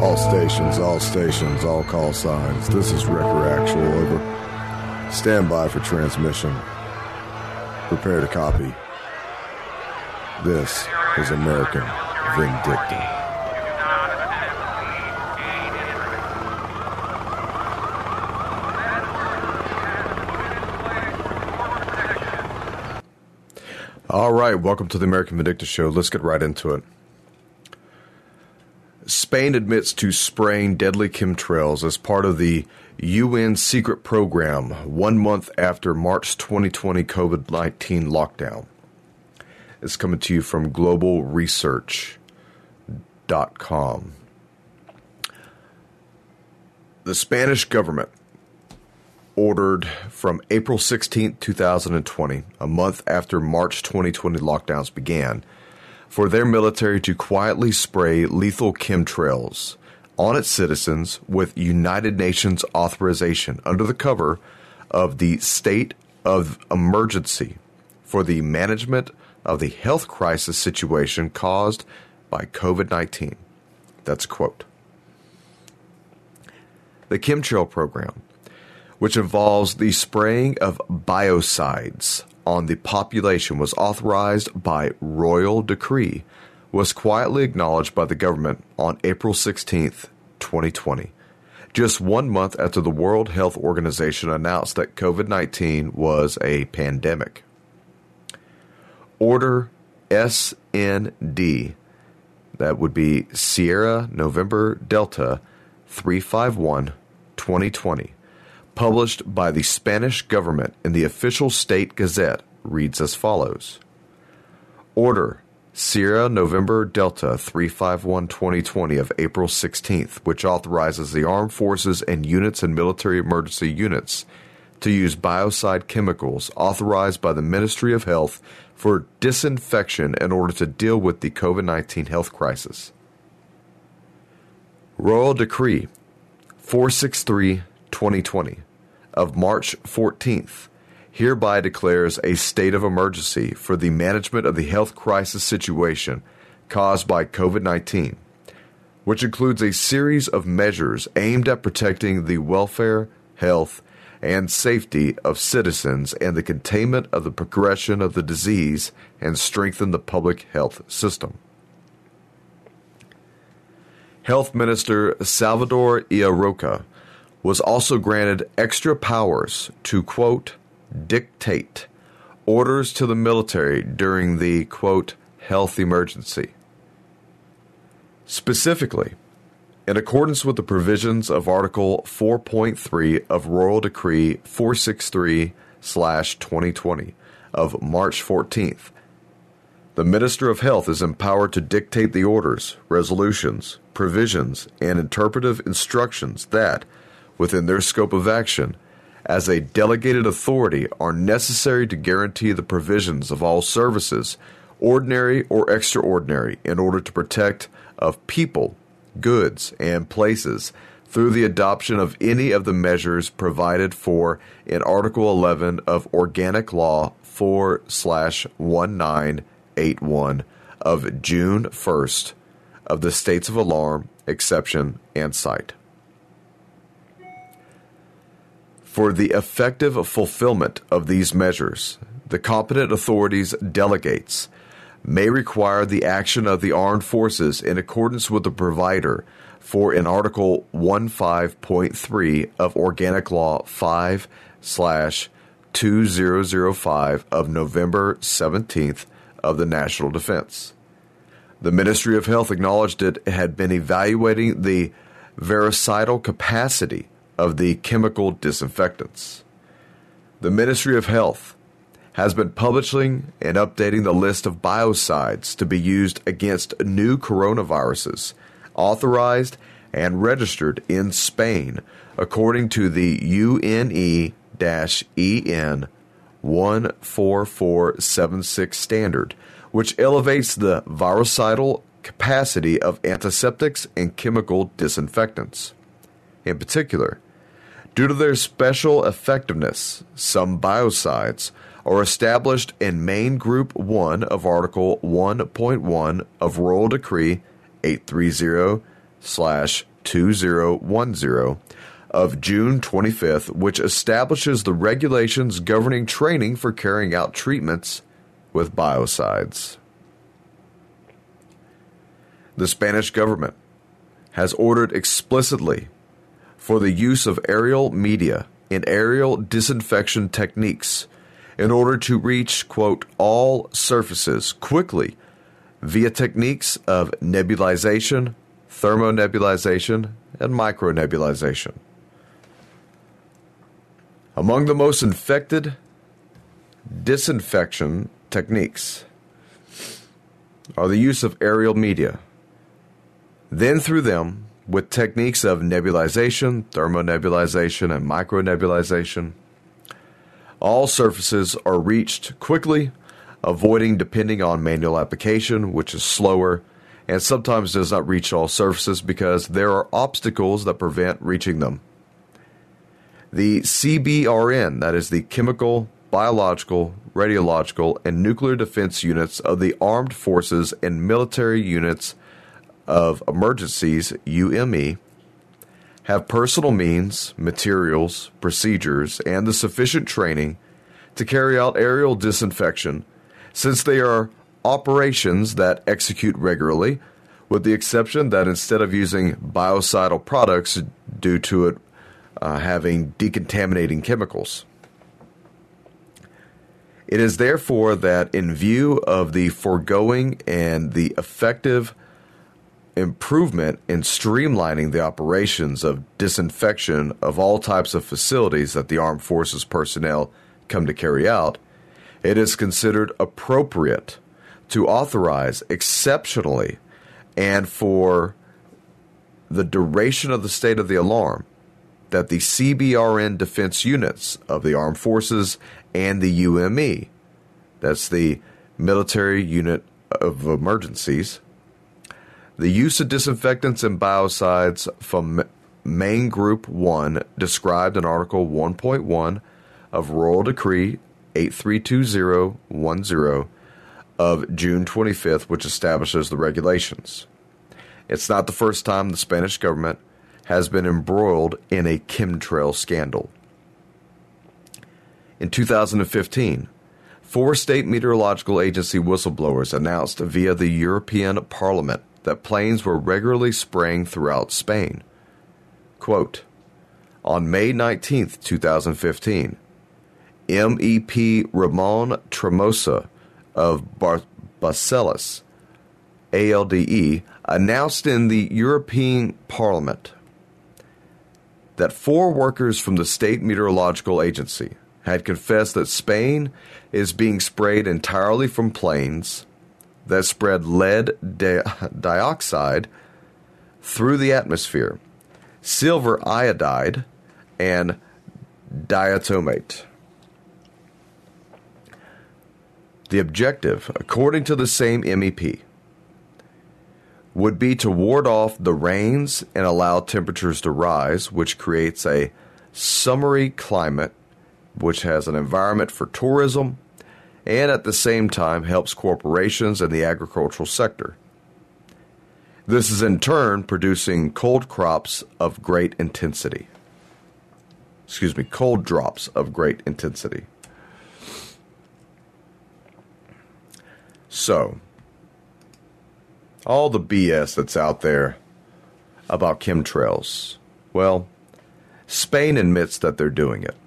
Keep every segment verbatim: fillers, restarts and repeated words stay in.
All stations, all stations, all call signs. This is Wrecker Actual, over. Stand by for transmission. Prepare to copy. This is American Vindicta. All right, welcome to the American Vindicta Show. Let's get right into it. Spain admits to spraying deadly chemtrails as part of the U N secret program one month after March twenty twenty COVID nineteen lockdown. It's coming to you from global research dot com. The Spanish government ordered from April sixteenth, twenty twenty, a month after March twenty twenty lockdowns began, for their military to quietly spray lethal chemtrails on its citizens with United Nations authorization under the cover of the state of emergency for the management of the health crisis situation caused by COVID nineteen. That's a quote. The chemtrail program, which involves the spraying of biocides on the population, was authorized by royal decree, was quietly acknowledged by the government on April sixteenth, twenty twenty, just one month after the World Health Organization announced that COVID nineteen was a pandemic. Order S N D, that would be Sierra November Delta three five one, twenty twenty, published by the Spanish government in the official state gazette, reads as follows. Order Sierra November Delta three five one, twenty twenty of April sixteenth, which authorizes the armed forces and units and military emergency units to use biocide chemicals authorized by the Ministry of Health for disinfection in order to deal with the COVID nineteen health crisis. Royal Decree four sixty-three, twenty twenty of March fourteenth hereby declares a state of emergency for the management of the health crisis situation caused by COVID nineteen, which includes a series of measures aimed at protecting the welfare, health, and safety of citizens and the containment of the progression of the disease and strengthen the public health system. Health Minister Salvador Illa was also granted extra powers to, quote, dictate orders to the military during the, quote, health emergency. Specifically, in accordance with the provisions of Article four point three of Royal Decree four sixty-three twenty twenty of March fourteenth, the Minister of Health is empowered to dictate the orders, resolutions, provisions, and interpretive instructions that, within their scope of action, as a delegated authority, are necessary to guarantee the provisions of all services, ordinary or extraordinary, in order to protect of people, goods, and places through the adoption of any of the measures provided for in Article eleven of Organic Law four nineteen eighty-one of June first of the states of alarm, exception, and site. For the effective fulfillment of these measures, the competent authorities delegates may require the action of the armed forces in accordance with the provider for in Article fifteen point three of Organic Law five two thousand five of November seventeenth of the National Defense. The Ministry of Health acknowledged it had been evaluating the vericidal capacity of the chemical disinfectants. The Ministry of Health has been publishing and updating the list of biocides to be used against new coronaviruses authorized and registered in Spain according to the U N E E N one four four seven six standard, which elevates the virucidal capacity of antiseptics and chemical disinfectants. In particular, due to their special effectiveness, some biocides are established in Main Group one of Article one point one of Royal Decree eight thirty two zero one zero of June twenty-fifth, which establishes the regulations governing training for carrying out treatments with biocides. The Spanish government has ordered explicitly for the use of aerial media in aerial disinfection techniques in order to reach, quote, all surfaces quickly via techniques of nebulization, thermonebulization, and micronebulization. Among the most infected disinfection techniques are the use of aerial media. Then through them, with techniques of nebulization, thermonebulization, and micronebulization, all surfaces are reached quickly, avoiding depending on manual application, which is slower and sometimes does not reach all surfaces because there are obstacles that prevent reaching them. The C B R N, that is the Chemical, Biological, Radiological, and Nuclear Defense Units of the Armed Forces and Military Units of Emergencies, U M E, have personal means, materials, procedures, and the sufficient training to carry out aerial disinfection, since they are operations that execute regularly, with the exception that instead of using biocidal products due to it uh, having decontaminating chemicals. It is therefore that in view of the foregoing and the effective improvement in streamlining the operations of disinfection of all types of facilities that the armed forces personnel come to carry out, it is considered appropriate to authorize exceptionally and for the duration of the state of the alarm that the C B R N defense units of the armed forces and the U M E, that's the Military Unit of Emergencies, the use of disinfectants and biocides from Main Group one, described in Article one point one of Royal Decree eight three two zero one zero of June twenty-fifth, which establishes the regulations. It's not the first time the Spanish government has been embroiled in a chemtrail scandal. In two thousand fifteen, four state meteorological agency whistleblowers announced via the European Parliament that planes were regularly spraying throughout Spain. Quote, on May nineteenth, twenty fifteen, M E P Ramon Tremosa of Bar- Barcelos, A L D E, announced in the European Parliament that four workers from the State Meteorological Agency had confessed that Spain is being sprayed entirely from planes that spread lead di- dioxide through the atmosphere, silver iodide, and diatomate. The objective, according to the same M E P, would be to ward off the rains and allow temperatures to rise, which creates a summery climate, which has an environment for tourism, and at the same time helps corporations in the agricultural sector. This is in turn producing cold crops of great intensity. Excuse me, cold drops of great intensity. So, all the B S that's out there about chemtrails, well, Spain admits that they're doing it.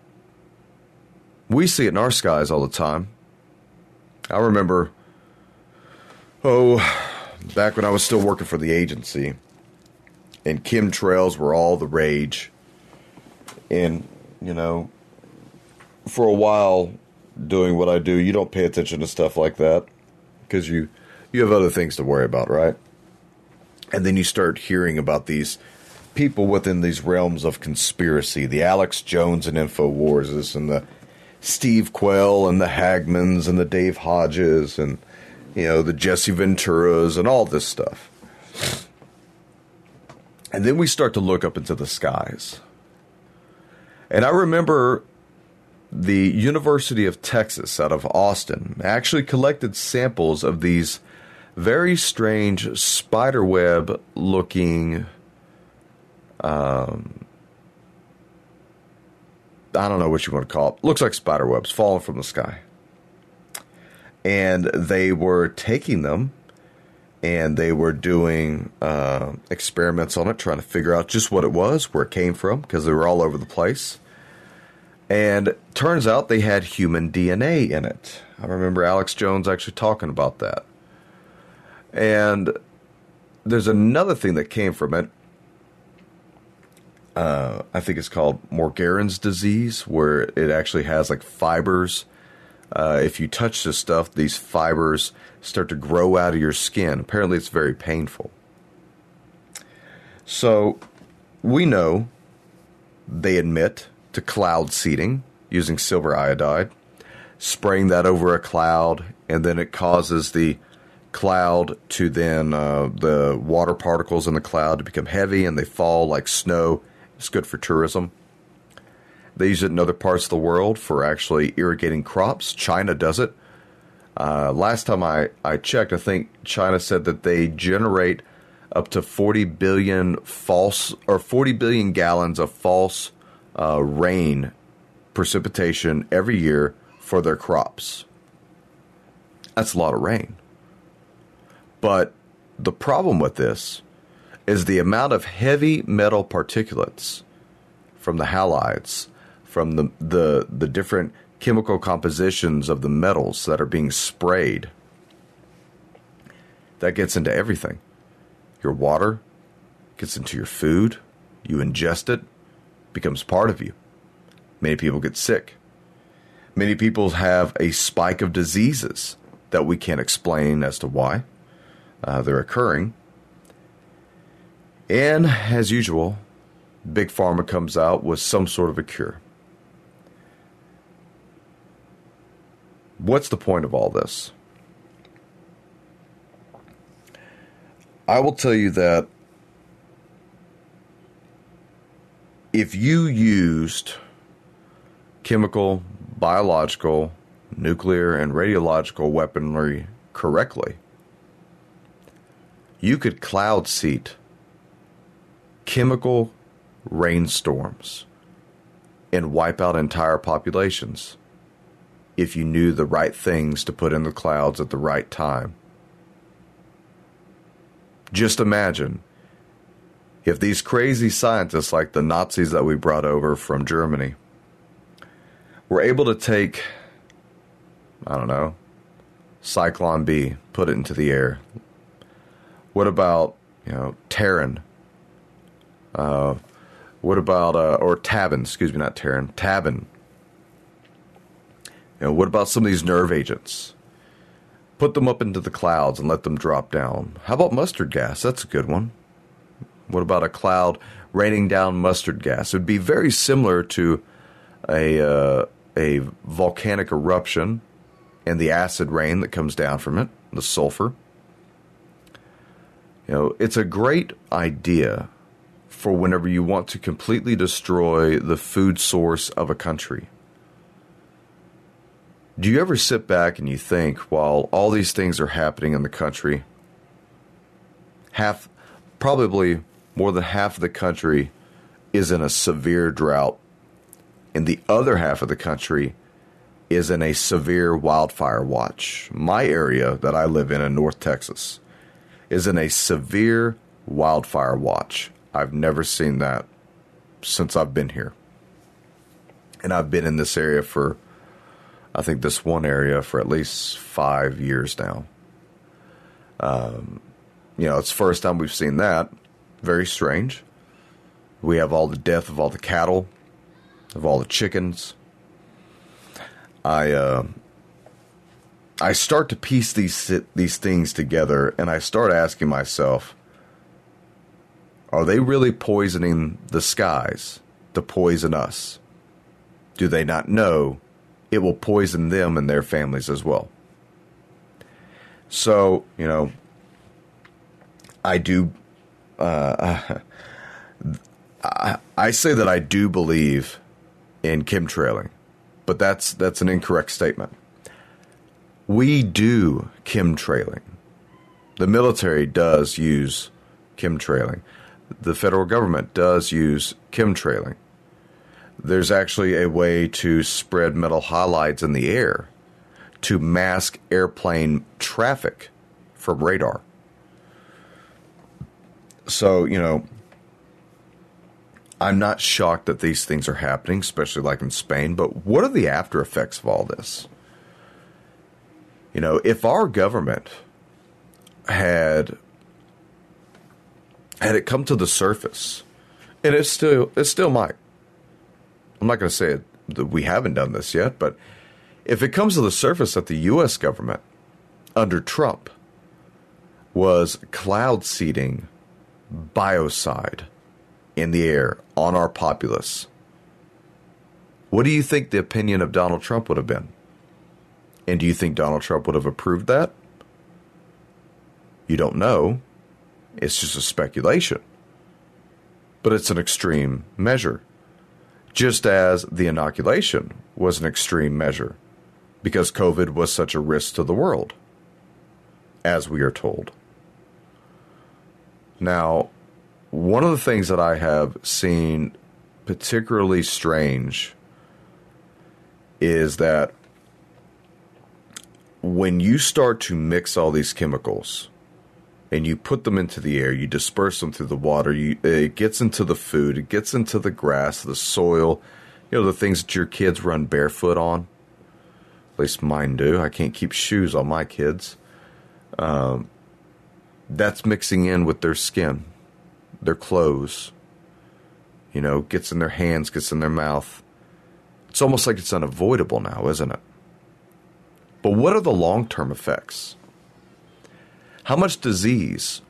We see it in our skies all the time. I remember, oh, back when I was still working for the agency, and chemtrails were all the rage. And, you know, for a while doing what I do, you don't pay attention to stuff like that because you, you have other things to worry about, right? And then you start hearing about these people within these realms of conspiracy, the Alex Jones and InfoWars and the Steve Quell and the Hagmans and the Dave Hodges and, you know, the Jesse Venturas and all this stuff. And then we start to look up into the skies. And I remember the University of Texas out of Austin actually collected samples of these very strange spiderweb looking um, I don't know what you want to call it. Looks like spider webs falling from the sky. And they were taking them and they were doing uh, experiments on it, trying to figure out just what it was, where it came from, because they were all over the place. And turns out they had human D N A in it. I remember Alex Jones actually talking about that. And there's another thing that came from it. Uh, I think it's called Morgellons disease, where it actually has like fibers. Uh, if you touch this stuff, these fibers start to grow out of your skin. Apparently, it's very painful. So we know they admit to cloud seeding using silver iodide, spraying that over a cloud, and then it causes the cloud to then, uh, the water particles in the cloud to become heavy and they fall like snow. It's good for tourism. They use it in other parts of the world for actually irrigating crops. China does it. Uh, last time I, I checked, I think China said that they generate up to forty billion false or forty billion gallons of false uh, rain precipitation every year for their crops. That's a lot of rain. But the problem with this is the amount of heavy metal particulates from the halides, from the, the, the different chemical compositions of the metals that are being sprayed. That gets into everything. Your water gets into your food. You ingest it. Becomes part of you. Many people get sick. Many people have a spike of diseases that we can't explain as to why uh, they're occurring. And as usual, Big Pharma comes out with some sort of a cure. What's the point of all this? I will tell you that if you used chemical, biological, nuclear, and radiological weaponry correctly, you could cloud seed chemical rainstorms and wipe out entire populations if you knew the right things to put in the clouds at the right time. Just imagine if these crazy scientists like the Nazis that we brought over from Germany were able to take, I don't know, Cyclone B, put it into the air. What about, you know, Terran? Uh, what about, uh, or Tabin, excuse me, not Terran, Tabin. You know, what about some of these nerve agents? Put them up into the clouds and let them drop down. How about mustard gas? That's a good one. What about a cloud raining down mustard gas? It would be very similar to a uh, a volcanic eruption and the acid rain that comes down from it, the sulfur. You know, it's a great idea for whenever you want to completely destroy the food source of a country. Do you ever sit back and you think, while all these things are happening in the country, half, probably more than half of the country is in a severe drought, and the other half of the country is in a severe wildfire watch? My area that I live in in North Texas is in a severe wildfire watch. I've never seen that since I've been here. And I've been in this area for, I think this one area for at least five years now. Um, you know, it's the first time we've seen that. Very strange. We have all the death of all the cattle, of all the chickens. I uh, I start to piece these these things together, and I start asking myself, are they really poisoning the skies to poison us? Do they not know it will poison them and their families as well? So, you know, I do, uh, I, I say that I do believe in chemtrailing, but that's, that's an incorrect statement. We do chemtrailing. The military does use chemtrailing, the federal government does use chemtrailing. There's actually a way to spread metal halides in the air to mask airplane traffic from radar. So, you know, I'm not shocked that these things are happening, especially like in Spain, but what are the after effects of all this? You know, if our government had had it come to the surface, and it still it still might. I'm not going to say it, that we haven't done this yet, but if it comes to the surface that the U S government under Trump was cloud seeding biocide in the air on our populace, what do you think the opinion of Donald Trump would have been? And do you think Donald Trump would have approved that? You don't know. It's just a speculation. But it's an extreme measure. Just as the inoculation was an extreme measure because COVID was such a risk to the world, as we are told. Now, one of the things that I have seen particularly strange is that when you start to mix all these chemicals and you put them into the air, you disperse them through the water, you, it gets into the food, it gets into the grass, the soil, you know, the things that your kids run barefoot on. At least mine do. I can't keep shoes on my kids. Um, that's mixing in with their skin, their clothes, you know, gets in their hands, gets in their mouth. It's almost like it's unavoidable now, isn't it? But what are the long-term effects? How much disease,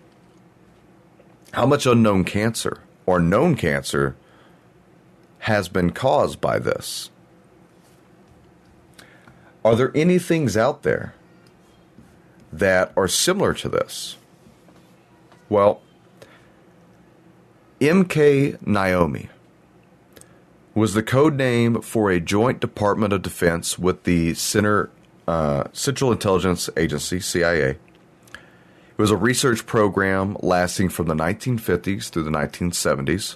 how much unknown cancer or known cancer has been caused by this? Are there any things out there that are similar to this? Well, M K Naomi was the code name for a joint Department of Defense with the Center, uh, Central Intelligence Agency, C I A. It was a research program lasting from the nineteen fifties through the nineteen seventies.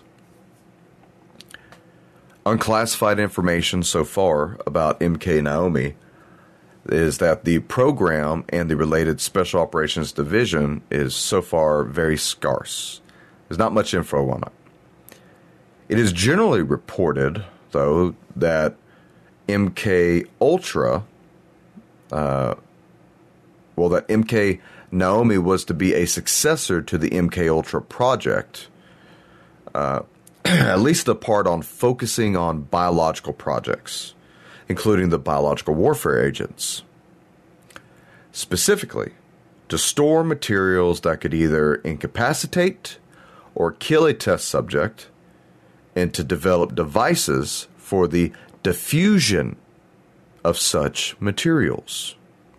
Unclassified information so far about M K Naomi is that the program and the related Special Operations Division is so far very scarce. There's not much info on it. It is generally reported, though, that M K Ultra, uh, well, that M K Naomi was to be a successor to the M K Ultra project, uh, at least a part on focusing on biological projects, including the biological warfare agents. Specifically, to store materials that could either incapacitate or kill a test subject, and to develop devices for the diffusion of such materials.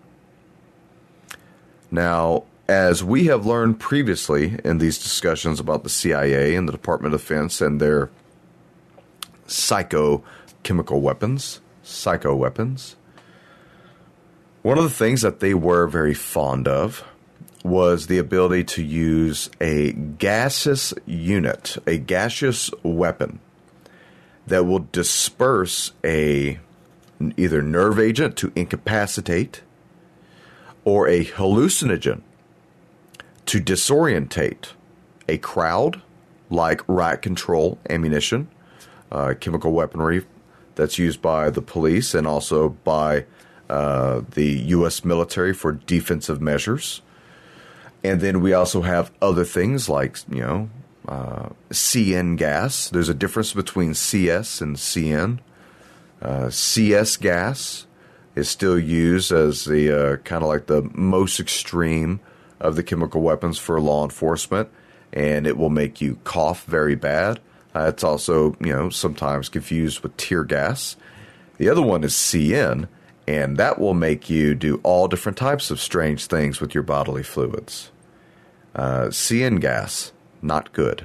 Now, as we have learned previously in these discussions about the C I A and the Department of Defense and their psychochemical weapons, psycho weapons, one of the things that they were very fond of was the ability to use a gaseous unit, a gaseous weapon that will disperse a either nerve agent to incapacitate or a hallucinogen to disorientate a crowd, like riot control ammunition, uh, chemical weaponry that's used by the police and also by uh, the U S military for defensive measures. And then we also have other things like, you know, uh, C N gas. There's a difference between C S and C N. Uh, C S gas is still used as the uh, kind of like the most extreme of the chemical weapons for law enforcement, and it will make you cough very bad. Uh, it's also, you know, sometimes confused with tear gas. The other one is C N, and that will make you do all different types of strange things with your bodily fluids. Uh, C N gas, not good.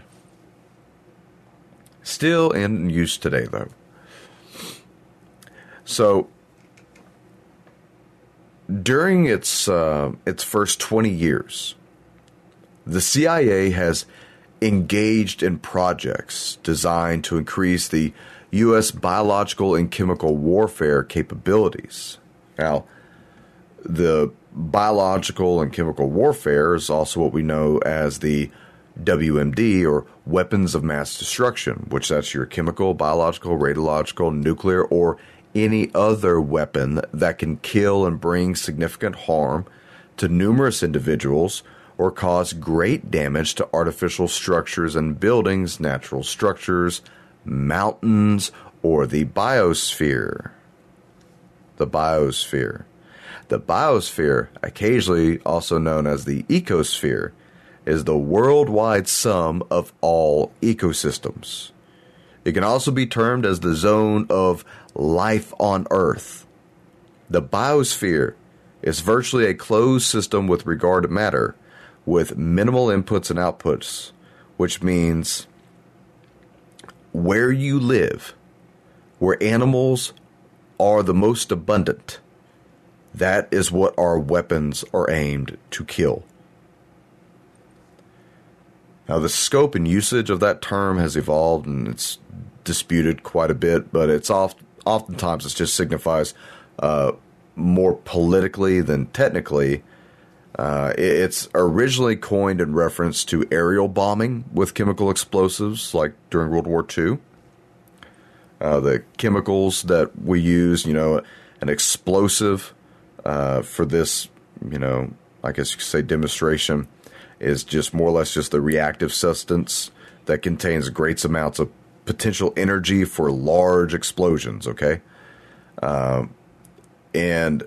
Still in use today, though. So, during its uh, its first twenty years, the C I A has engaged in projects designed to increase the U S biological and chemical warfare capabilities. Now, the biological and chemical warfare is also what we know as the W M D, or weapons of mass destruction, which that's your chemical, biological, radiological, nuclear, or any other weapon that can kill and bring significant harm to numerous individuals or cause great damage to artificial structures and buildings, natural structures, mountains, or the biosphere. The biosphere. The biosphere, occasionally also known as the ecosphere, is the worldwide sum of all ecosystems. It can also be termed as the zone of life on Earth. The biosphere is virtually a closed system with regard to matter, with minimal inputs and outputs, which means where you live, where animals are the most abundant, that is what our weapons are aimed to kill. Now, the scope and usage of that term has evolved, and it's disputed quite a bit, but it's oft, oftentimes it just signifies uh, more politically than technically. Uh, it's originally coined in reference to aerial bombing with chemical explosives, like during World War Two. Uh, the chemicals that we use, you know, an explosive uh, for this, you know, I guess you could say demonstration, is just more or less just the reactive substance that contains great amounts of potential energy for large explosions, okay? Uh, and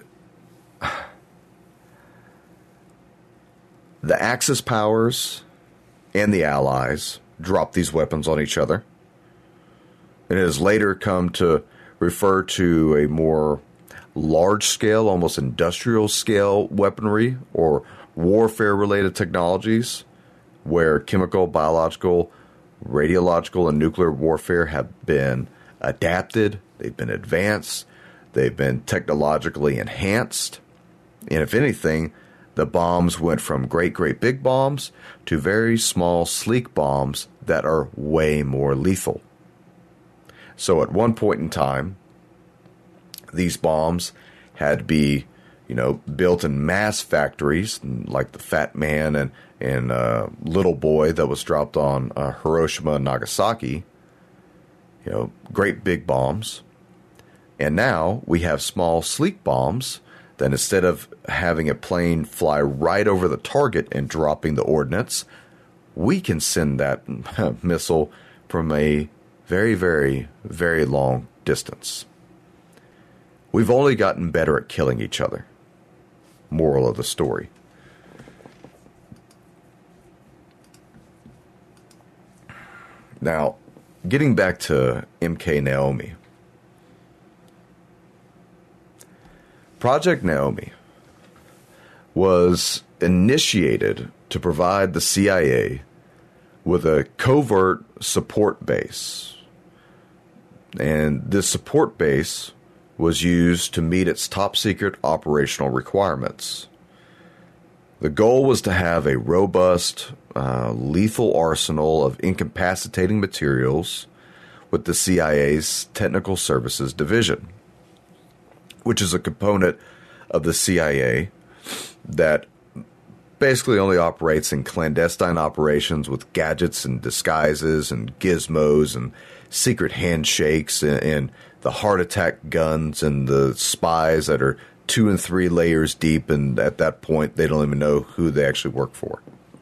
the Axis powers and the Allies dropped these weapons on each other. And it has later come to refer to a more large-scale, almost industrial-scale weaponry or warfare-related technologies where chemical, biological, radiological, and nuclear warfare have been adapted, they've been advanced, they've been technologically enhanced. And if anything, the bombs went from great, great big bombs to very small, sleek bombs that are way more lethal. So at one point in time, these bombs had to be, you know, built in mass factories, like the Fat Man and, and uh, Little Boy that was dropped on uh, Hiroshima and Nagasaki. You know, great big bombs. And now we have small, sleek bombs that instead of having a plane fly right over the target and dropping the ordnance, we can send that missile from a very, very, very long distance. We've only gotten better at killing each other. Moral of the story. Now, getting back to M K Naomi. Project Naomi was initiated to provide the C I A with a covert support base. And this support base was used to meet its top-secret operational requirements. The goal was to have a robust, uh, lethal arsenal of incapacitating materials with the C I A's Technical Services Division, which is a component of the C I A that basically only operates in clandestine operations with gadgets and disguises and gizmos and secret handshakes and, and the heart attack guns and the spies that are two and three layers deep, and at that point they don't even know who they actually work for.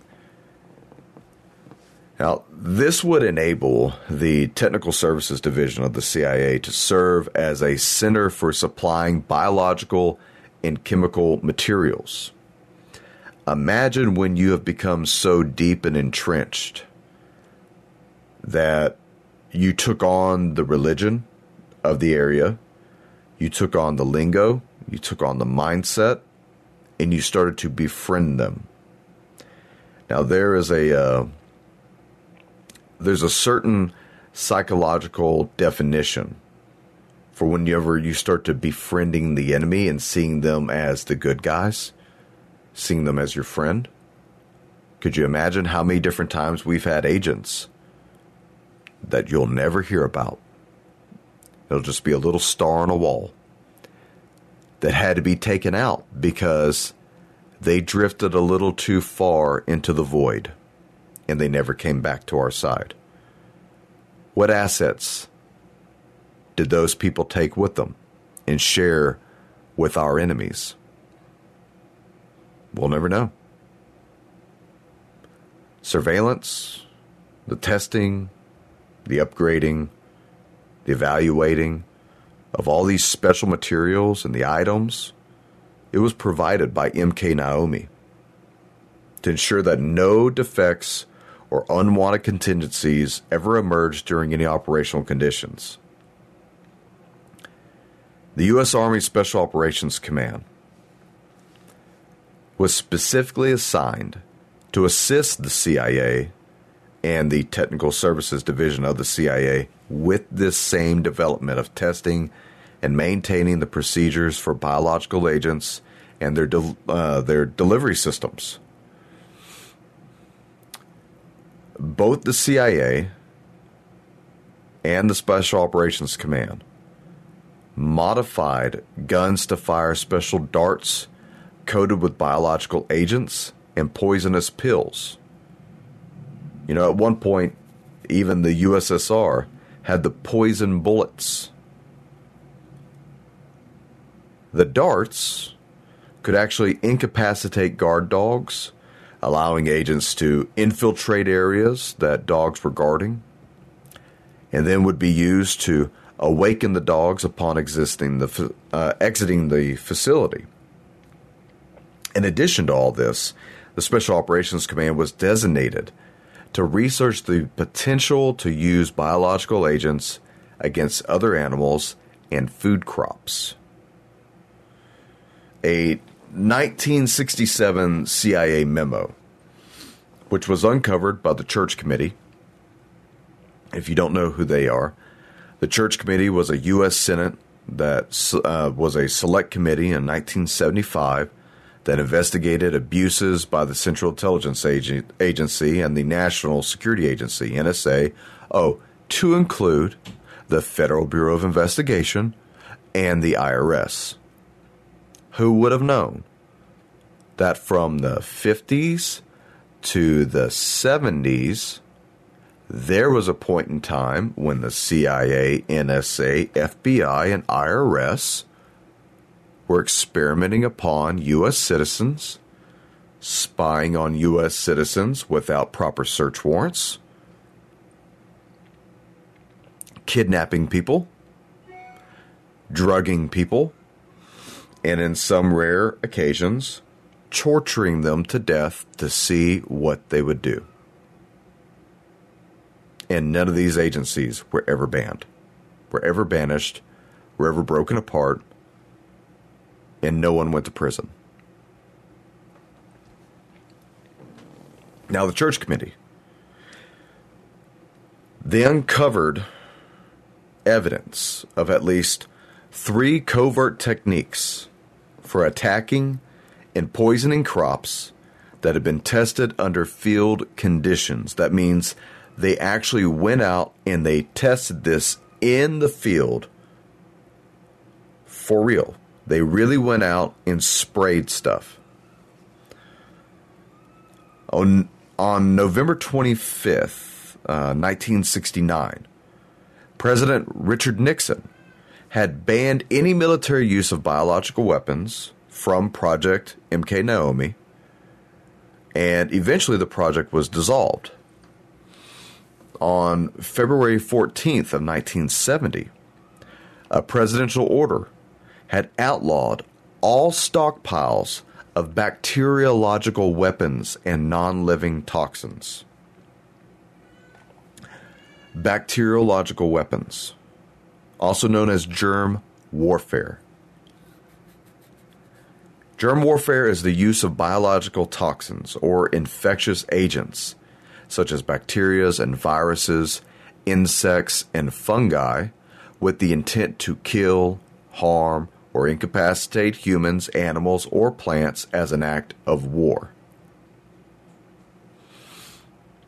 Now, this would enable the Technical Services Division of the C I A to serve as a center for supplying biological and chemical materials. Imagine when you have become so deep and entrenched that you took on the religion of the area, you took on the lingo, you took on the mindset, and you started to befriend them. Now, there is a uh, there's a certain psychological definition for whenever you start to befriending the enemy and seeing them as the good guys, seeing them as your friend. Could you imagine how many different times we've had agents that you'll never hear about? It'll just be a little star on a wall that had to be taken out because they drifted a little too far into the void and they never came back to our side. What assets did those people take with them and share with our enemies? We'll never know. Surveillance, the testing, the upgrading, the evaluating of all these special materials and the items, it was provided by M K Naomi to ensure that no defects or unwanted contingencies ever emerged during any operational conditions. The U S Army Special Operations Command was specifically assigned to assist the C I A and the Technical Services Division of the C I A with this same development of testing and maintaining the procedures for biological agents and their de- uh, their delivery systems. Both the C I A and the Special Operations Command modified guns to fire special darts coated with biological agents and poisonous pills. You know, at one point, even the U S S R had the poison bullets. The darts could actually incapacitate guard dogs, allowing agents to infiltrate areas that dogs were guarding, and then would be used to awaken the dogs upon existing the, uh, exiting the facility. In addition to all this, the Special Operations Command was designated to research the potential to use biological agents against other animals and food crops. A nineteen sixty-seven C I A memo, which was uncovered by the Church Committee. If you don't know who they are, the Church Committee was a U S Senate that uh, was a select committee in nineteen seventy-five that investigated abuses by the Central Intelligence Agency and the National Security Agency, N S A, oh, to include the Federal Bureau of Investigation and the I R S. Who would have known that from the fifties to the seventies, there was a point in time when the C I A, N S A, F B I, and I R S were experimenting upon U S citizens, spying on U S citizens without proper search warrants, kidnapping people, drugging people, and in some rare occasions, torturing them to death to see what they would do. And none of these agencies were ever banned, were ever banished, were ever broken apart, and no one went to prison. Now, the Church Committee, they uncovered evidence of at least three covert techniques for attacking and poisoning crops that had been tested under field conditions. That means they actually went out and they tested this in the field for real. They really went out and sprayed stuff. On, on November twenty-fifth, uh, nineteen sixty-nine, President Richard Nixon had banned any military use of biological weapons from Project M K Naomi, and eventually the project was dissolved. On February fourteenth of nineteen seventy, a presidential order had outlawed all stockpiles of bacteriological weapons and non-living toxins. Bacteriological weapons, also known as germ warfare. Germ warfare is the use of biological toxins or infectious agents, such as bacteria and viruses, insects, and fungi, with the intent to kill, harm, or incapacitate humans, animals, or plants as an act of war.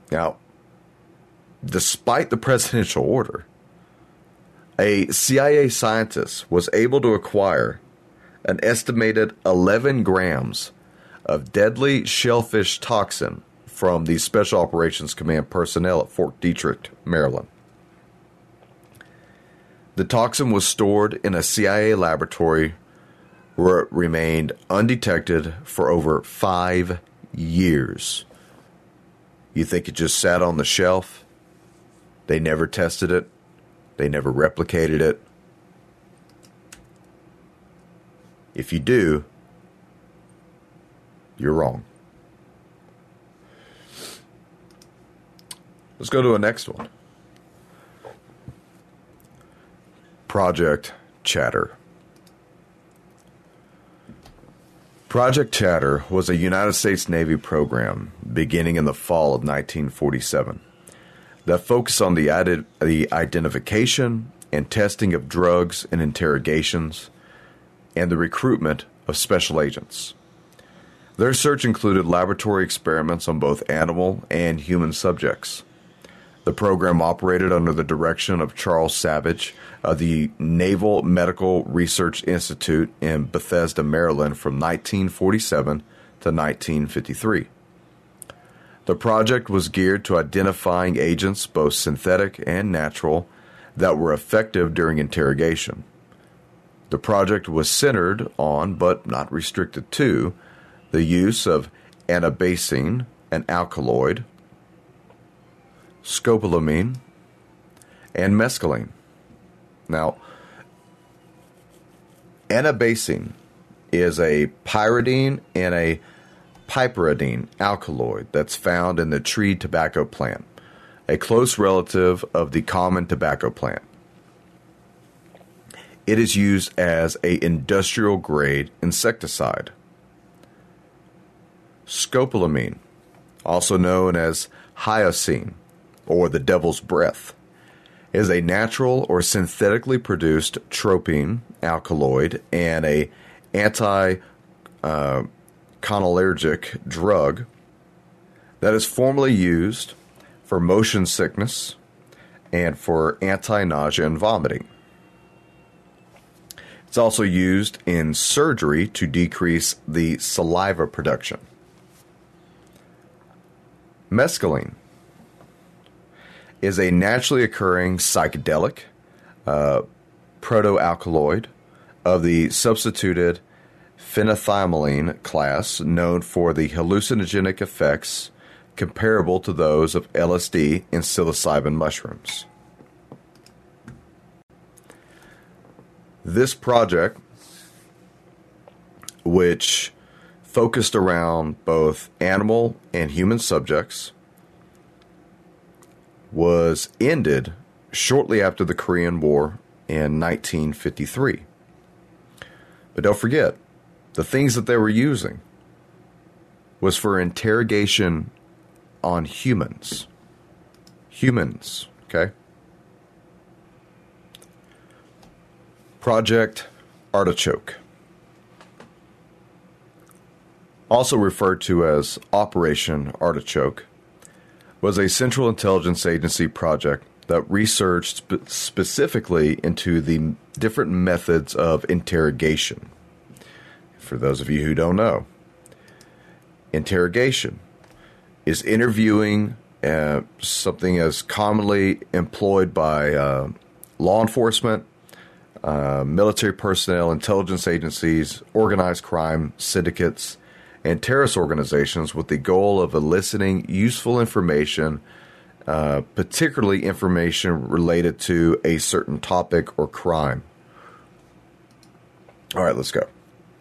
Now, despite the presidential order, a C I A scientist was able to acquire an estimated eleven grams of deadly shellfish toxin from the Special Operations Command personnel at Fort Detrick, Maryland. The toxin was stored in a C I A laboratory where it remained undetected for over five years. You think it just sat on the shelf? They never tested it. They never replicated it. If you do, you're wrong. Let's go to the next one. Project Chatter. Project Chatter was a United States Navy program beginning in the fall of nineteen forty-seven that focused on the, ide- the identification and testing of drugs and interrogations and the recruitment of special agents. Their search included laboratory experiments on both animal and human subjects. The program operated under the direction of Charles Savage of the Naval Medical Research Institute in Bethesda, Maryland from nineteen forty-seven to nineteen fifty-three. The project was geared to identifying agents, both synthetic and natural, that were effective during interrogation. The project was centered on, but not restricted to, the use of anabasine, an alkaloid, scopolamine, and mescaline. Now, anabasine is a pyridine and a piperidine alkaloid that's found in the tree tobacco plant, a close relative of the common tobacco plant. It is used as an industrial-grade insecticide. Scopolamine, also known as hyoscine, or the devil's breath, is a natural or synthetically produced tropine alkaloid and a anti-cholinergic uh, drug that is formerly used for motion sickness and for anti-nausea and vomiting. It's also used in surgery to decrease the saliva production. Mescaline is a naturally occurring psychedelic uh, protoalkaloid of the substituted phenethylamine class, known for the hallucinogenic effects comparable to those of L S D and psilocybin mushrooms. This project, which focused around both animal and human subjects, was ended shortly after the Korean War in nineteen fifty-three. But don't forget, the things that they were using was for interrogation on humans. Humans, okay? Project Artichoke, also referred to as Operation Artichoke, was a Central Intelligence Agency project that researched spe- specifically into the different methods of interrogation. For those of you who don't know, interrogation is interviewing uh, something as commonly employed by uh, law enforcement, uh, military personnel, intelligence agencies, organized crime syndicates, and terrorist organizations with the goal of eliciting useful information, uh, particularly information related to a certain topic or crime. All right, let's go.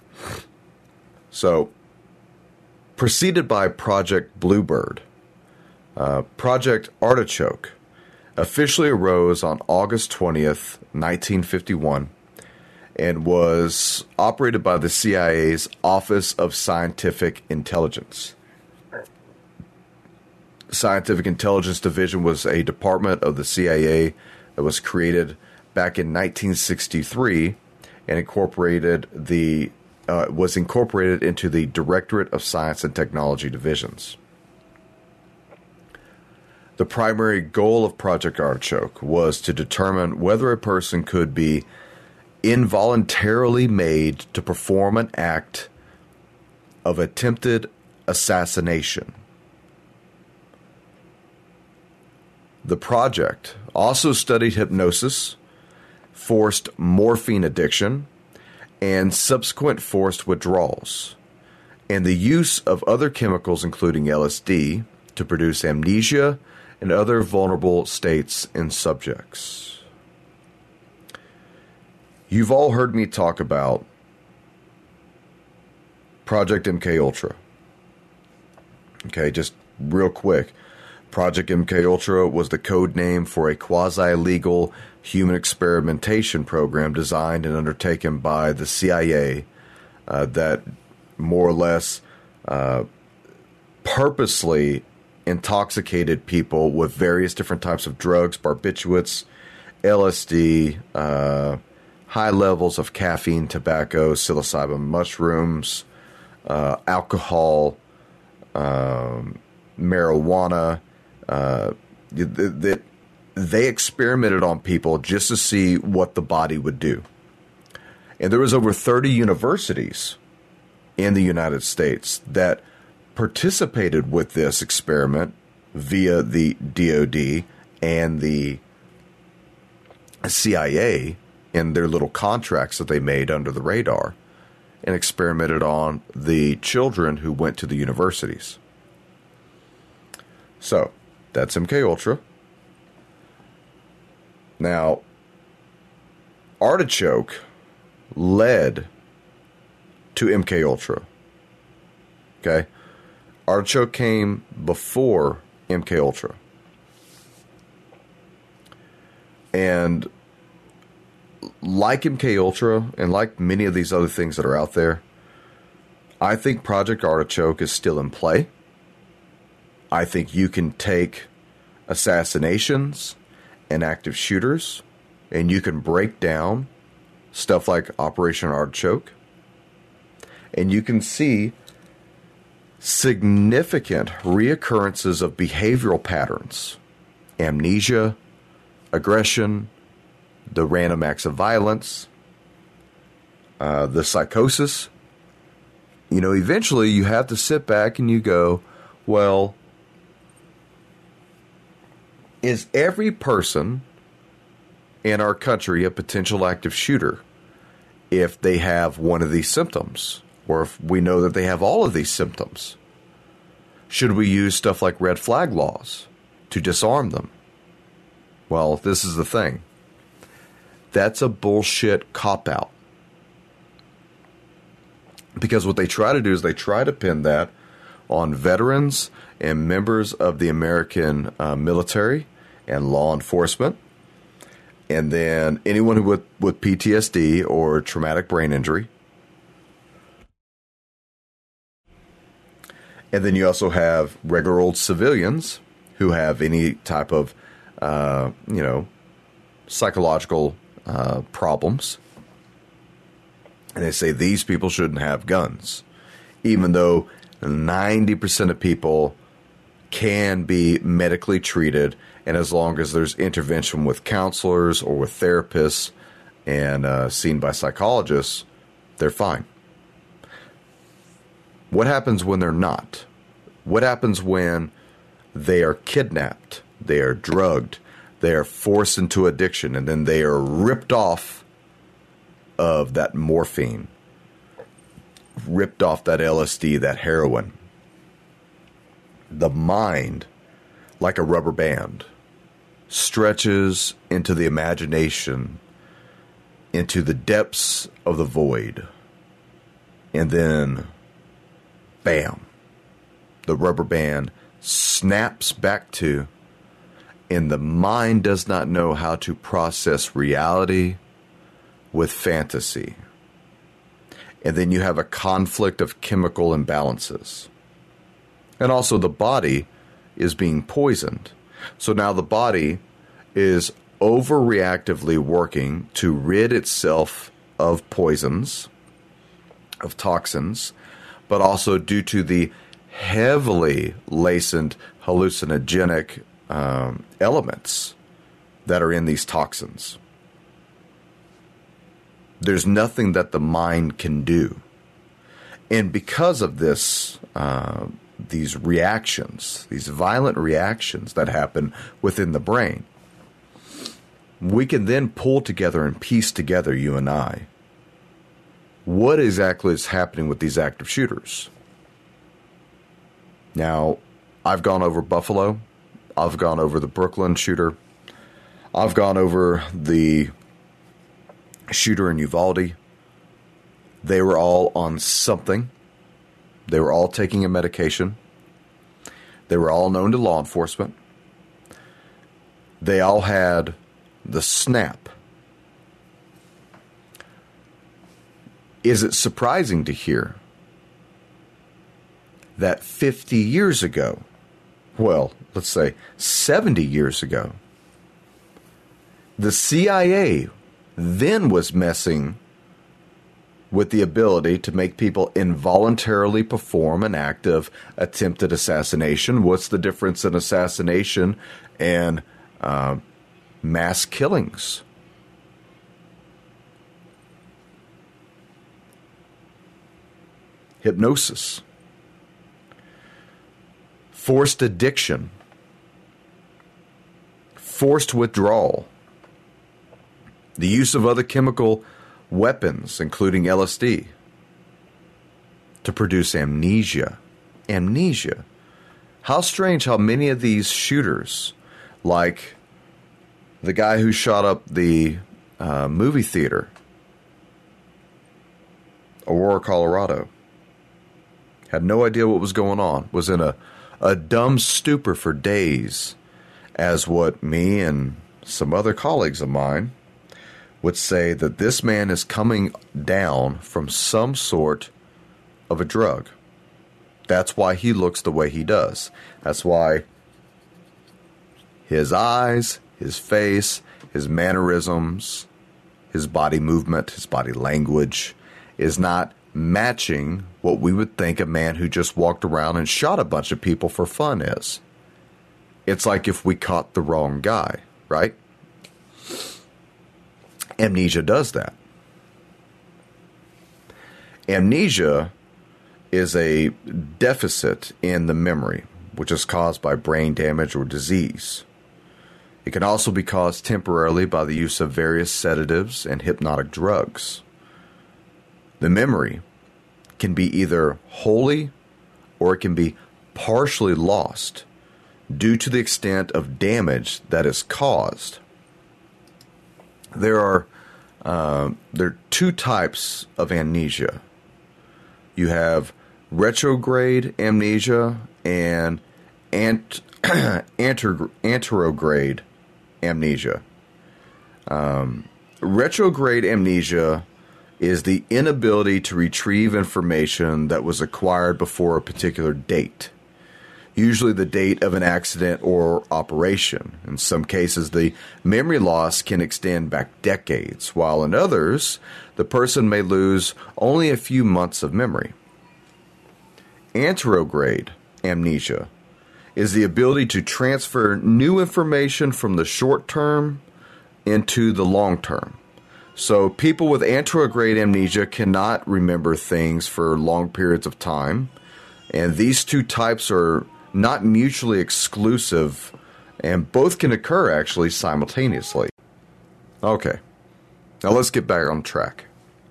So, preceded by Project Bluebird, uh, Project Artichoke officially arose on August twentieth, nineteen fifty-one, and was operated by the C I A's Office of Scientific Intelligence. The Scientific Intelligence Division was a department of the C I A that was created back in nineteen sixty-three and incorporated the uh, was incorporated into the Directorate of Science and Technology divisions. The primary goal of Project Artichoke was to determine whether a person could be involuntarily made to perform an act of attempted assassination. The project also studied hypnosis, forced morphine addiction, and subsequent forced withdrawals, and the use of other chemicals, including L S D, to produce amnesia and other vulnerable states in subjects. You've all heard me talk about Project M K Ultra. Okay, just real quick. Project M K Ultra was the code name for a quasi-legal human experimentation program designed and undertaken by the C I A uh, that more or less uh, purposely intoxicated people with various different types of drugs, barbiturates, L S D, uh, high levels of caffeine, tobacco, psilocybin mushrooms, uh, alcohol, um, marijuana. Uh, that they experimented on people just to see what the body would do. And there was over thirty universities in the United States that participated with this experiment via the D O D and the C I A in their little contracts that they made under the radar, and experimented on the children who went to the universities. So, that's M K Ultra. Now, Artichoke led to M K Ultra. Okay? Artichoke came before M K Ultra. And like M K Ultra and like many of these other things that are out there, I think Project Artichoke is still in play. I think you can take assassinations and active shooters and you can break down stuff like Operation Artichoke, and you can see significant reoccurrences of behavioral patterns, amnesia, aggression, the random acts of violence, uh, the psychosis. You know, eventually you have to sit back and you go, well, is every person in our country a potential active shooter if they have one of these symptoms, or if we know that they have all of these symptoms? Should we use stuff like red flag laws to disarm them? Well, this is the thing. That's a bullshit cop-out. Because what they try to do is they try to pin that on veterans and members of the American uh, military and law enforcement, and then anyone who with, with P T S D or traumatic brain injury. And then you also have regular old civilians who have any type of, uh, you know, psychological uh, problems. And they say these people shouldn't have guns, even though ninety percent of people can be medically treated, and as long as there's intervention with counselors or with therapists and uh, seen by psychologists, they're fine. What happens when they're not? What happens when they are kidnapped, they are drugged, they are forced into addiction, and then they are ripped off of that morphine, ripped off that L S D, that heroin? The mind, like a rubber band, stretches into the imagination, into the depths of the void. And then, bam, the rubber band snaps back to, and the mind does not know how to process reality with fantasy. And then you have a conflict of chemical imbalances. And also the body is being poisoned. So now the body is overreactively working to rid itself of poisons, of toxins, but also due to the heavily laced hallucinogenic um, elements that are in these toxins. There's nothing that the mind can do. And because of this, uh, these reactions, these violent reactions that happen within the brain, we can then pull together and piece together, you and I, what exactly is happening with these active shooters. Now, I've gone over Buffalo. I've gone over the Brooklyn shooter. I've gone over the shooter in Uvalde. They were all on something. They were all taking a medication. They were all known to law enforcement. They all had the snap. Is it surprising to hear that fifty years ago, well, let's say seventy years ago, the C I A then was messing with the ability to make people involuntarily perform an act of attempted assassination? What's the difference in assassination and uh, mass killings? Hypnosis, forced addiction, forced withdrawal, the use of other chemical weapons, including L S D, to produce amnesia. Amnesia. How strange how many of these shooters, like the guy who shot up the uh, movie theater, Aurora, Colorado, had no idea what was going on, was in a, a dumb stupor for days, as what me and some other colleagues of mine would say that this man is coming down from some sort of a drug. That's why he looks the way he does. That's why his eyes, his face, his mannerisms, his body movement, his body language is not matching what we would think a man who just walked around and shot a bunch of people for fun is. It's like if we caught the wrong guy, right? Amnesia does that. Amnesia is a deficit in the memory, which is caused by brain damage or disease. It can also be caused temporarily by the use of various sedatives and hypnotic drugs. The memory can be either wholly or it can be partially lost due to the extent of damage that is caused. There are uh, there are two types of amnesia. You have retrograde amnesia and ant, anter, anterograde amnesia. Um, retrograde amnesia is the inability to retrieve information that was acquired before a particular date. Usually the date of an accident or operation. In some cases, the memory loss can extend back decades, while in others, the person may lose only a few months of memory. Anterograde amnesia is the ability to transfer new information from the short term into the long term. So people with anterograde amnesia cannot remember things for long periods of time, and these two types are not mutually exclusive, and both can occur actually simultaneously. Okay, now let's get back on track.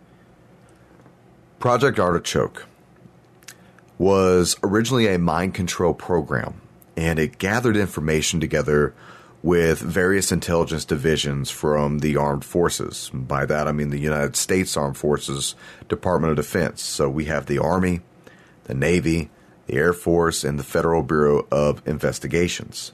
Project Artichoke was originally a mind control program, and it gathered information together with various intelligence divisions from the armed forces. By that I mean the United States Armed Forces Department of Defense. So we have the Army, the Navy, the Air Force, and the Federal Bureau of Investigations.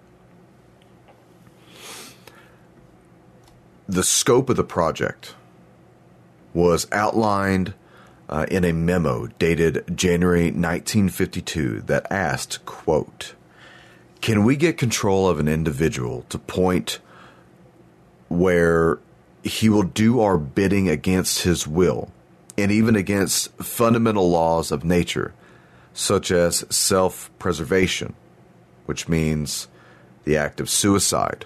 The scope of the project was outlined uh, in a memo dated January nineteen fifty-two that asked, quote, "Can we get control of an individual to point where he will do our bidding against his will and even against fundamental laws of nature, such as self-preservation," which means the act of suicide.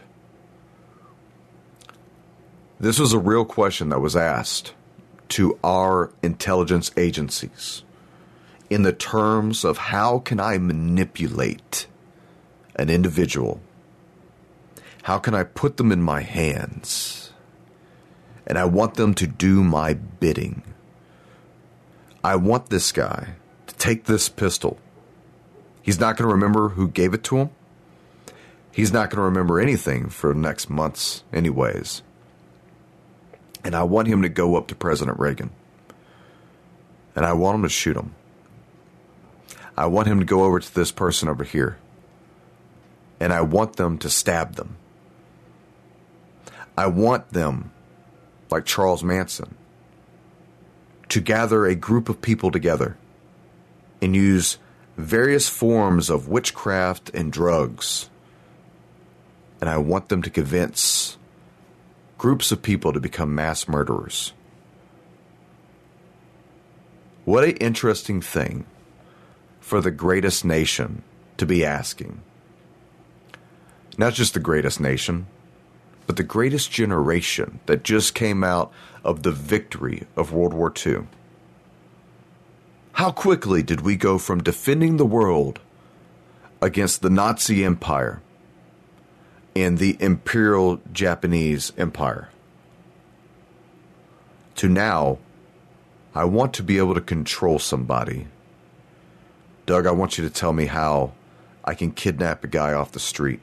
This was a real question that was asked to our intelligence agencies in the terms of how can I manipulate an individual? How can I put them in my hands? And I want them to do my bidding. I want this guy to take this pistol. He's not going to remember who gave it to him. He's not going to remember anything for the next months anyways. And I want him to go up to President Reagan. And I want him to shoot him. I want him to go over to this person over here. And I want them to stab them. I want them, like Charles Manson, to gather a group of people together and use various forms of witchcraft and drugs. And I want them to convince groups of people to become mass murderers. What an interesting thing for the greatest nation to be asking. Not just the greatest nation, but the greatest generation that just came out of the victory of World War Two. How quickly did we go from defending the world against the Nazi Empire and the Imperial Japanese Empire to now, I want to be able to control somebody. Doug, I want you to tell me how I can kidnap a guy off the street.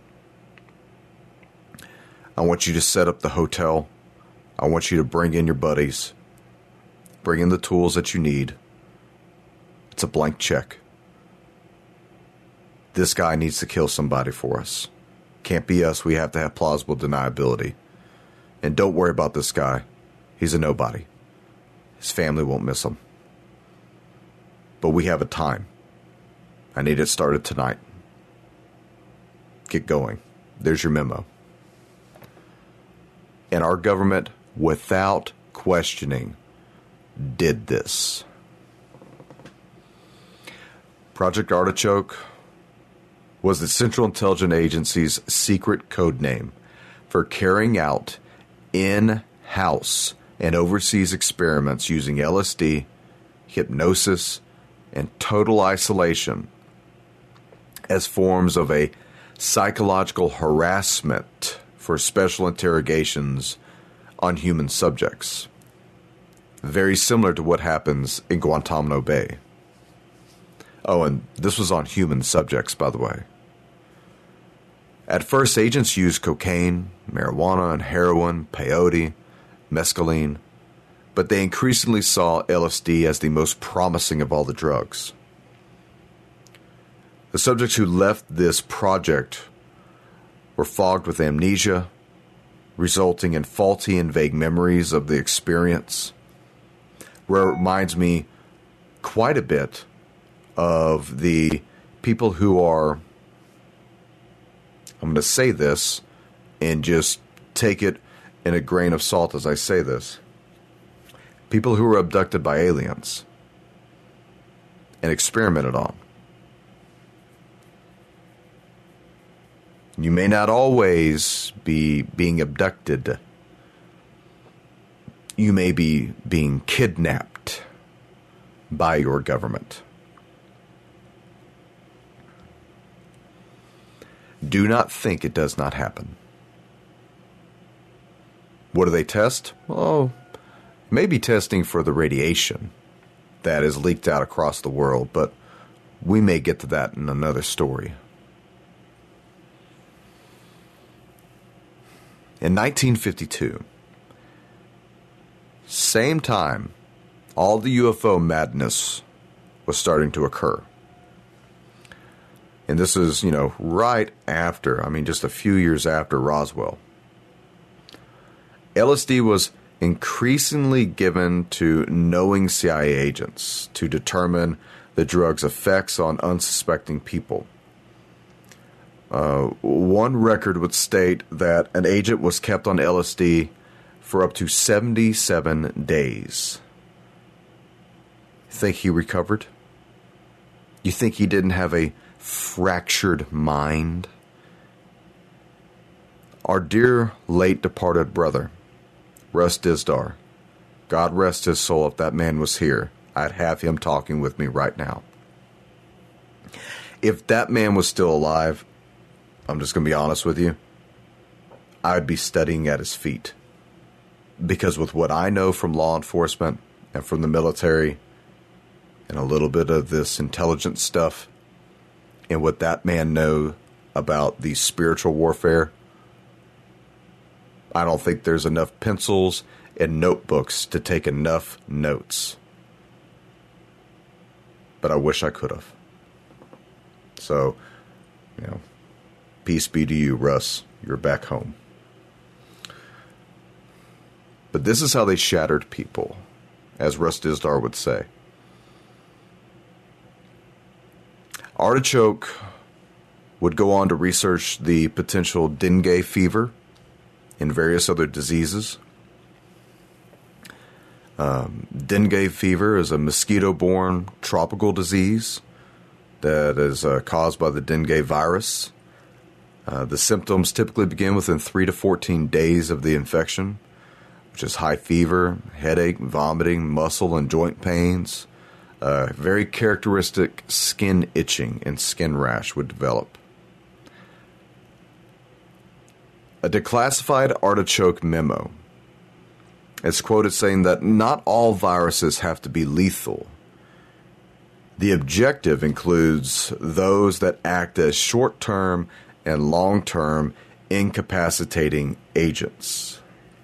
I want you to set up the hotel. I want you to bring in your buddies. Bring in the tools that you need. It's a blank check. This guy needs to kill somebody for us. Can't be us. We have to have plausible deniability. And don't worry about this guy. He's a nobody. His family won't miss him. But we have a time. I need it started tonight. Get going. There's your memo. And our government, without questioning, did this. Project Artichoke was the Central Intelligence Agency's secret code name for carrying out in-house and overseas experiments using L S D, hypnosis, and total isolation as forms of a psychological harassment for special interrogations on human subjects. Very similar to what happens in Guantanamo Bay. Oh, and this was on human subjects, by the way. At first, agents used cocaine, marijuana, and heroin, peyote, mescaline, but they increasingly saw L S D as the most promising of all the drugs. The subjects who left this project were fogged with amnesia, resulting in faulty and vague memories of the experience, where it reminds me quite a bit of the people who are, I'm going to say this and just take it in a grain of salt as I say this, people who were abducted by aliens and experimented on. You may not always be being abducted. You may be being kidnapped by your government. Do not think it does not happen. What do they test? Oh, maybe testing for the radiation that is leaked out across the world, but we may get to that in another story. In nineteen fifty-two, same time, all the U F O madness was starting to occur. And this is, you know, right after, I mean, just a few years after Roswell. L S D was increasingly given to knowing C I A agents to determine the drug's effects on unsuspecting people. Uh, one record would state that an agent was kept on L S D for up to seventy-seven days. Think he recovered? You think he didn't have a fractured mind? Our dear late departed brother, Russ Dizdar, God rest his soul, if that man was here, I'd have him talking with me right now. If that man was still alive, I'm just going to be honest with you, I'd be studying at his feet. Because with what I know from law enforcement and from the military and a little bit of this intelligence stuff and what that man knows about the spiritual warfare, I don't think there's enough pencils and notebooks to take enough notes. But I wish I could have. So, you know, peace be to you, Russ. You're back home. But this is how they shattered people, as Russ Dizdar would say. Artichoke would go on to research the potential dengue fever and various other diseases. Um, dengue fever is a mosquito-borne tropical disease that is uh, caused by the dengue virus. Uh, the symptoms typically begin within three to fourteen days of the infection, which is high fever, headache, vomiting, muscle and joint pains. Uh, very characteristic skin itching and skin rash would develop. A declassified Artichoke memo is quoted saying that not all viruses have to be lethal. The objective includes those that act as short-term and long-term incapacitating agents.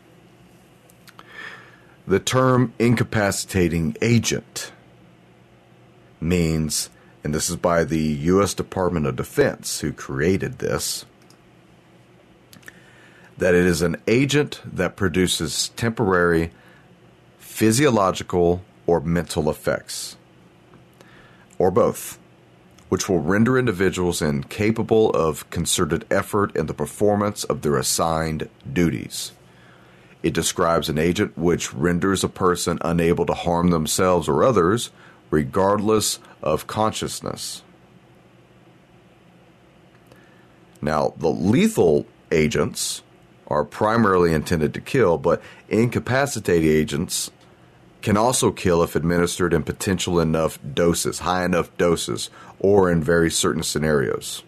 The term incapacitating agent means, and this is by the U S Department of Defense who created this, that it is an agent that produces temporary physiological or mental effects, or both, which will render individuals incapable of concerted effort in the performance of their assigned duties. It describes an agent which renders a person unable to harm themselves or others, regardless of consciousness. Now, the lethal agents are primarily intended to kill, but incapacitating agents can also kill if administered in potential enough doses, high enough doses, or in very certain scenarios.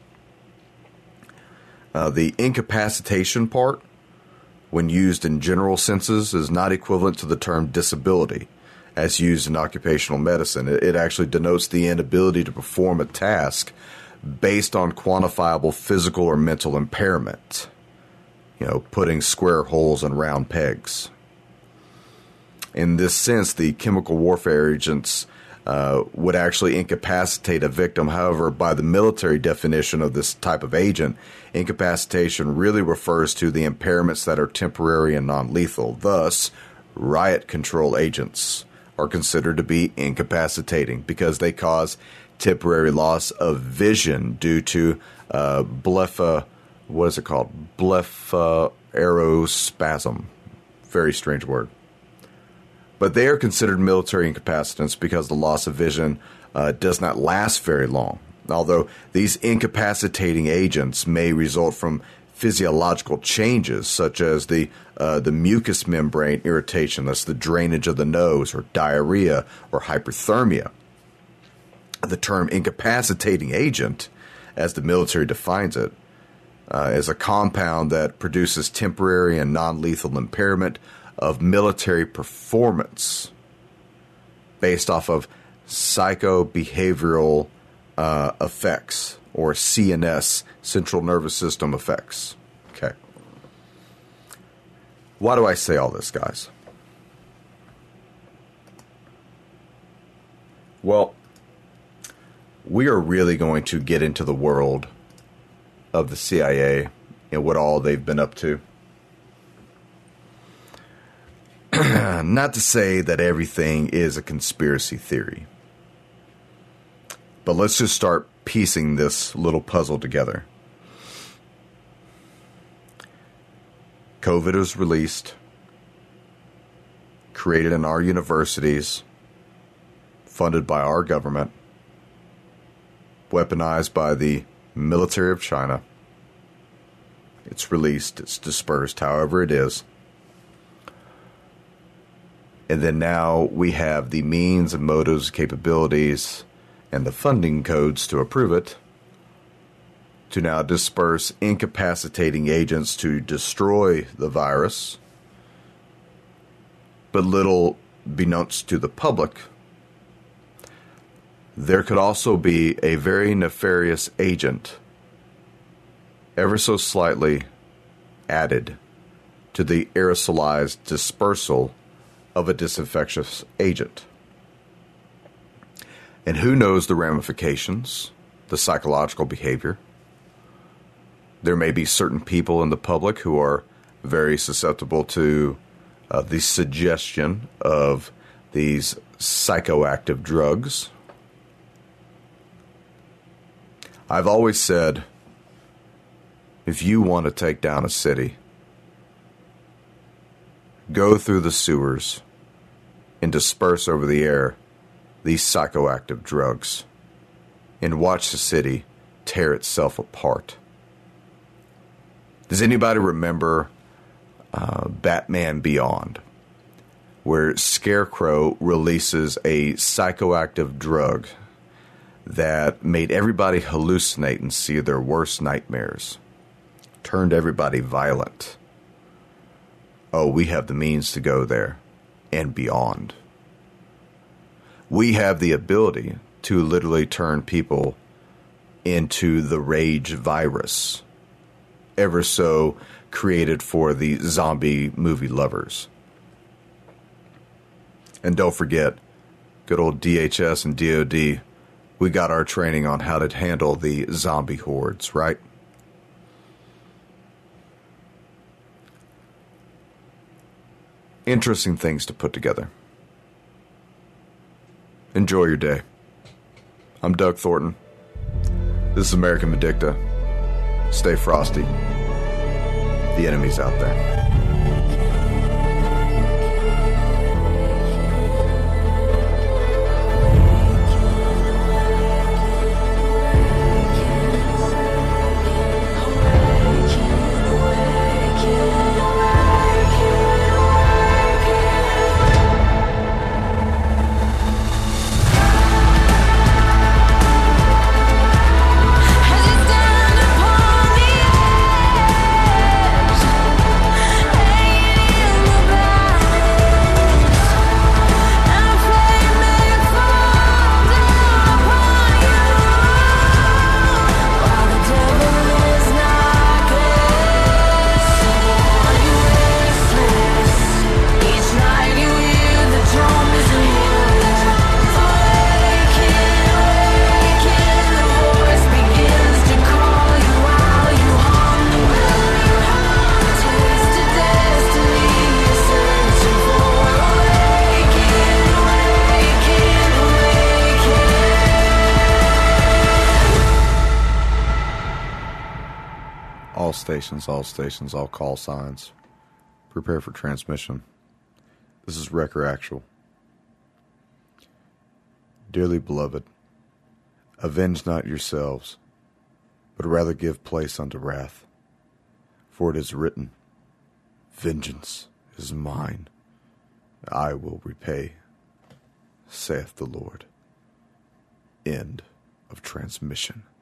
Uh, the incapacitation part, when used in general senses, is not equivalent to the term disability, as used in occupational medicine. It, it actually denotes the inability to perform a task based on quantifiable physical or mental impairment. You know, putting square holes in round pegs. In this sense, the chemical warfare agents uh, would actually incapacitate a victim. However, by the military definition of this type of agent, incapacitation really refers to the impairments that are temporary and non-lethal. Thus, riot control agents are considered to be incapacitating because they cause temporary loss of vision due to uh, blepha, what is it called? Blepharospasm. Very strange word. But they are considered military incapacitants because the loss of vision uh, does not last very long. Although these incapacitating agents may result from physiological changes such as the uh, the mucous membrane irritation, that's the drainage of the nose, or diarrhea, or hyperthermia. The term incapacitating agent, as the military defines it, uh, is a compound that produces temporary and non-lethal impairment of military performance based off of psychobehavioral uh, effects, or C N S, central nervous system effects. Okay. Why do I say all this, guys? Well, we are really going to get into the world of the C I A and what all they've been up to. Not to say that everything is a conspiracy theory, but let's just start piecing this little puzzle together. COVID was released, created in our universities, funded by our government, weaponized by the military of China, It's released, it's dispersed, however it is. And then now we have the means and motives, capabilities, and the funding codes to approve it, to now disperse incapacitating agents to destroy the virus. But little beknownst to the public, there could also be a very nefarious agent, ever so slightly added to the aerosolized dispersal of a disinfectious agent. And who knows the ramifications, the psychological behavior. There may be certain people in the public who are very susceptible to uh, the suggestion of these psychoactive drugs. I've always said, if you want to take down a city, go through the sewers and disperse over the air these psychoactive drugs and watch the city tear itself apart. Does anybody remember uh, Batman Beyond, where Scarecrow releases a psychoactive drug that made everybody hallucinate and see their worst nightmares, turned everybody violent? Oh, we have the means to go there and beyond. We have the ability to literally turn people into the rage virus, ever so created for the zombie movie lovers. And don't forget, good old D H S and D O D, we got our training on how to handle the zombie hordes, right? Interesting things to put together. Enjoy your day. I'm Doug Thornton. This is American Medicta. Stay frosty. The enemy's out there. All stations, all stations, all call signs. Prepare for transmission. This is Wrecker Actual. Dearly beloved, avenge not yourselves, but rather give place unto wrath. For it is written, vengeance is mine, I will repay, saith the Lord. End of transmission.